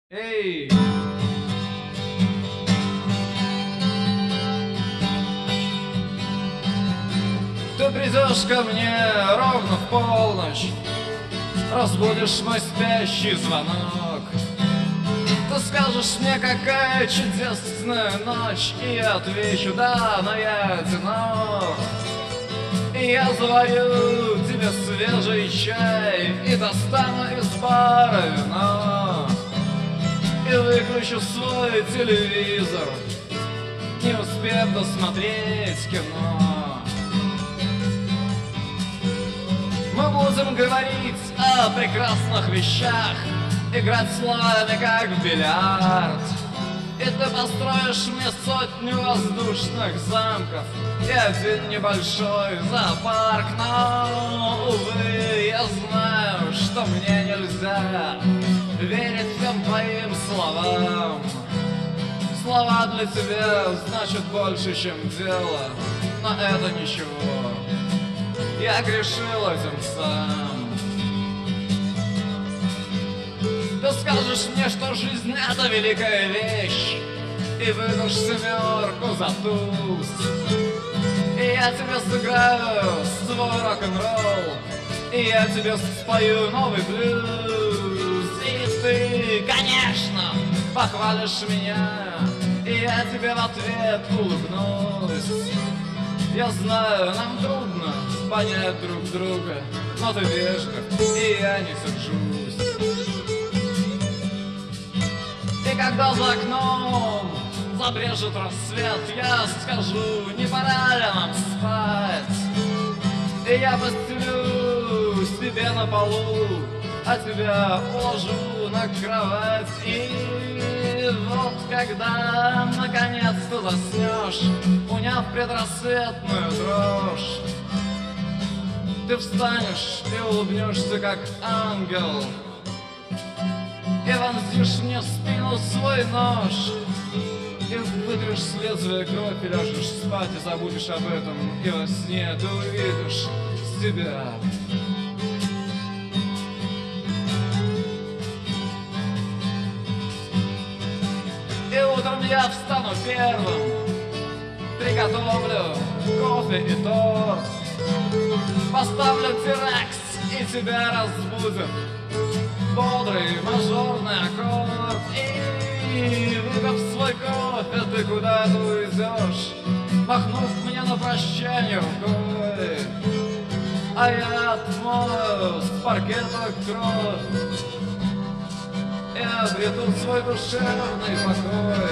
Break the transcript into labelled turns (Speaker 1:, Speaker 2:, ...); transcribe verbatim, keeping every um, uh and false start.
Speaker 1: Эй! Ты придешь ко мне ровно в полночь, разбудишь мой спящий звонок. Ты скажешь мне, какая чудесная ночь, и я отвечу: да, но я одинок. И я заварю тебе свежий чай и достану из бара вино, и выключу свой телевизор, не успев досмотреть кино. Мы будем говорить о прекрасных вещах, играть словами, как в бильярд. И ты построишь мне сотню воздушных замков и один небольшой зоопарк. Но, увы, я знаю, что мне нельзя верить всем твоим словам. Слова для тебя значат больше, чем дело, но это ничего, я грешил этим сам. Ты скажешь мне, что жизнь — это великая вещь, и выдашь семерку за туз. И я тебе сыграю свой рок-н-ролл, и я тебе спою новый блюз. И ты, конечно, похвалишь меня, и я тебе в ответ улыбнусь. Я знаю, нам трудно понять друг друга, но ты вежлив, и я не сержусь. И когда за окном забрежет рассвет, я скажу: не пора ли нам спать? И я постелюсь тебе на полу, а тебя уложу на кровать. И вот когда наконец-то заснешь, уняв предрассветную дрожь, ты встанешь и улыбнешься, как ангел, и вонзишь мне в спину свой нож, и вытрешь с лезвия кровь, и ляжешь спать, и забудешь об этом, и во сне ты увидишь себя. И утром я встану первым, приготовлю кофе и торт, поставлю тирекс и тебя разбудим бодрый мажорный аккорд. И, выпив свой кофе, ты куда-то уйдешь, махнув мне на прощание рукой, а я отмою с паркета кровь и обрету свой душевный покой.